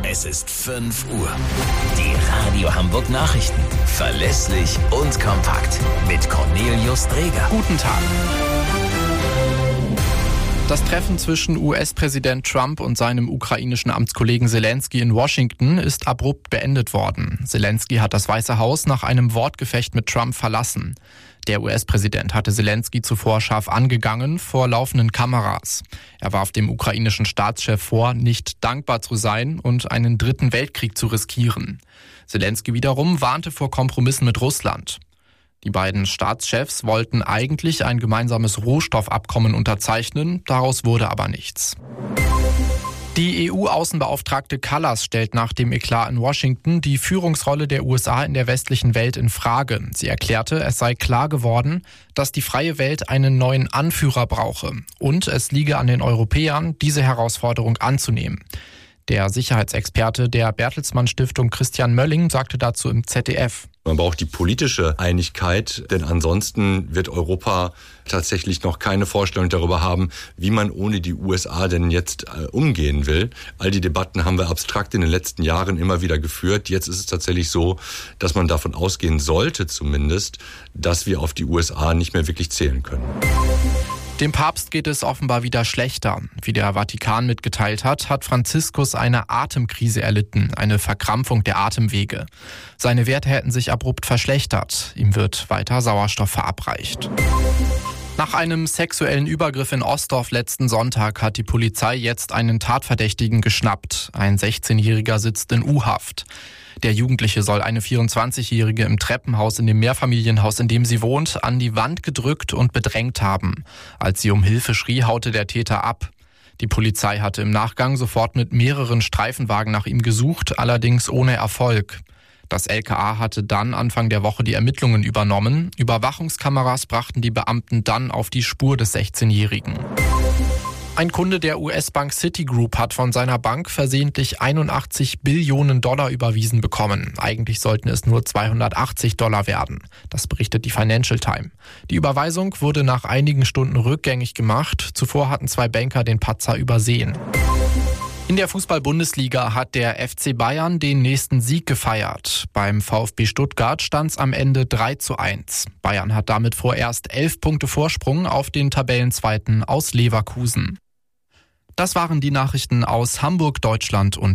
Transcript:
Es ist 5 Uhr. Die Radio Hamburg Nachrichten. Verlässlich und kompakt. Mit Cornelius Dreger. Guten Tag. Das Treffen zwischen US-Präsident Trump und seinem ukrainischen Amtskollegen Selenskyj in Washington ist abrupt beendet worden. Selenskyj hat das Weiße Haus nach einem Wortgefecht mit Trump verlassen. Der US-Präsident hatte Selenskyj zuvor scharf angegangen vor laufenden Kameras. Er warf dem ukrainischen Staatschef vor, nicht dankbar zu sein und einen dritten Weltkrieg zu riskieren. Selenskyj wiederum warnte vor Kompromissen mit Russland. Die beiden Staatschefs wollten eigentlich ein gemeinsames Rohstoffabkommen unterzeichnen, daraus wurde aber nichts. Die EU-Außenbeauftragte Kallas stellt nach dem Eklat in Washington die Führungsrolle der USA in der westlichen Welt in Frage. Sie erklärte, es sei klar geworden, dass die freie Welt einen neuen Anführer brauche und es liege an den Europäern, diese Herausforderung anzunehmen. Der Sicherheitsexperte der Bertelsmann Stiftung Christian Mölling sagte dazu im ZDF. Man braucht die politische Einigkeit, denn ansonsten wird Europa tatsächlich noch keine Vorstellung darüber haben, wie man ohne die USA denn jetzt umgehen will. All die Debatten haben wir abstrakt in den letzten Jahren immer wieder geführt. Jetzt ist es tatsächlich so, dass man davon ausgehen sollte zumindest, dass wir auf die USA nicht mehr wirklich zählen können. Dem Papst geht es offenbar wieder schlechter. Wie der Vatikan mitgeteilt hat, hat Franziskus eine Atemkrise erlitten, eine Verkrampfung der Atemwege. Seine Werte hätten sich abrupt verschlechtert. Ihm wird weiter Sauerstoff verabreicht. Nach einem sexuellen Übergriff in Ostorf letzten Sonntag hat die Polizei jetzt einen Tatverdächtigen geschnappt. Ein 16-Jähriger sitzt in U-Haft. Der Jugendliche soll eine 24-Jährige im Treppenhaus in dem Mehrfamilienhaus, in dem sie wohnt, an die Wand gedrückt und bedrängt haben. Als sie um Hilfe schrie, haute der Täter ab. Die Polizei hatte im Nachgang sofort mit mehreren Streifenwagen nach ihm gesucht, allerdings ohne Erfolg. Das LKA hatte dann Anfang der Woche die Ermittlungen übernommen. Überwachungskameras brachten die Beamten dann auf die Spur des 16-Jährigen. Ein Kunde der US-Bank Citigroup hat von seiner Bank versehentlich $81 Billionen überwiesen bekommen. Eigentlich sollten es nur $280 werden. Das berichtet die Financial Times. Die Überweisung wurde nach einigen Stunden rückgängig gemacht. Zuvor hatten 2 Banker den Patzer übersehen. In der Fußball-Bundesliga hat der FC Bayern den nächsten Sieg gefeiert. Beim VfB Stuttgart stand es am Ende 3:1. Bayern hat damit vorerst 11 Punkte Vorsprung auf den Tabellenzweiten aus Leverkusen. Das waren die Nachrichten aus Hamburg, Deutschland und